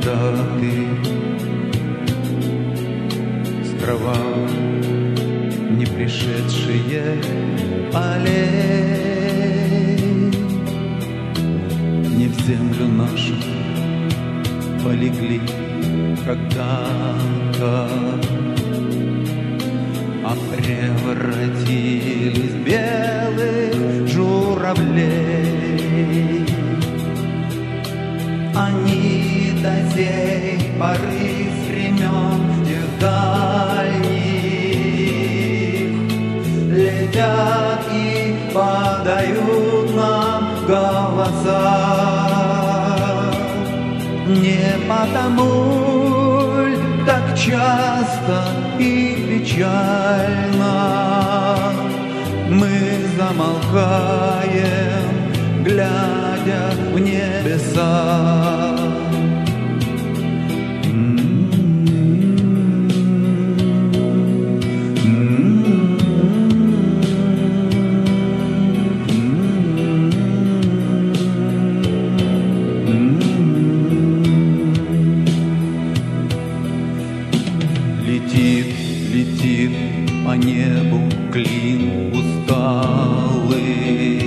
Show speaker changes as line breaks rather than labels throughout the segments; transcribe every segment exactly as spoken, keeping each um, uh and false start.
солдаты с кровавых не пришедшие полей, не в землю нашу полегли когда-то, а превратились в белых журавлей. Они до сей поры с времен тех дальних летят и подают нам голоса. Не потому ль так часто и печально мы замолкаем, глядя в небеса. Летит, летит по небу клин усталый,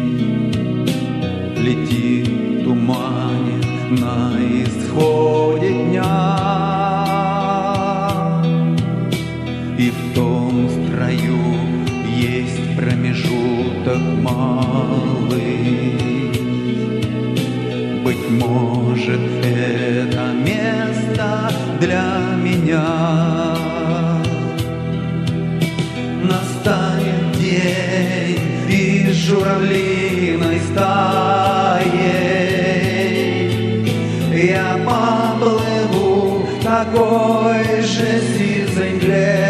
летит в тумане на исходе дня, и в том строю есть промежуток малый. Быть может, это место для меня. Настанет день, и с журавлиной стаей я поплыву такой же сизой мгле.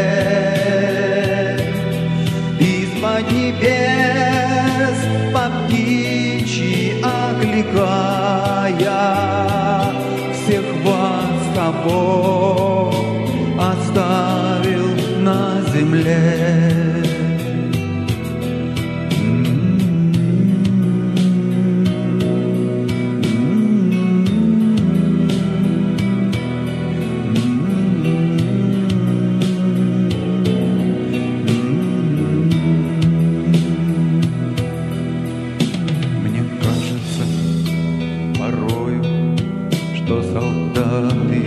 Из-под небес по птичьи окликая всех вас, кого оставил на земле. Мне кажется порою, что солдаты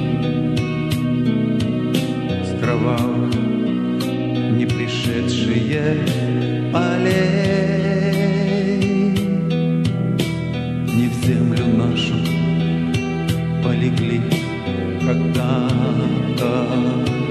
с кровавых не пришедшие полей, не в землю нашу полегли когда-то.